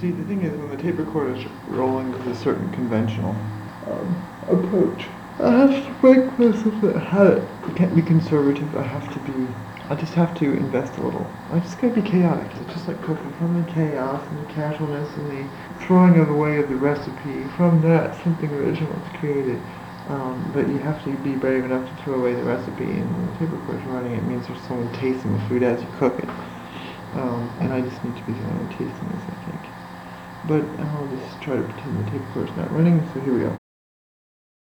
See, the thing is, when the tape recorder is rolling with a certain conventional approach, I have to make myself a habit. I can't be conservative. I just have to invest a little. I just gotta be chaotic. It's just like cooking. From the chaos and the casualness and the throwing away of the recipe, from that something original is created. But you have to be brave enough to throw away the recipe, and when the tape recorder's running, it means there's someone tasting the food as you cook it. And I just need to be someone tasting this, I think. But I'll just try to pretend the tape recorder's not running, so here we go.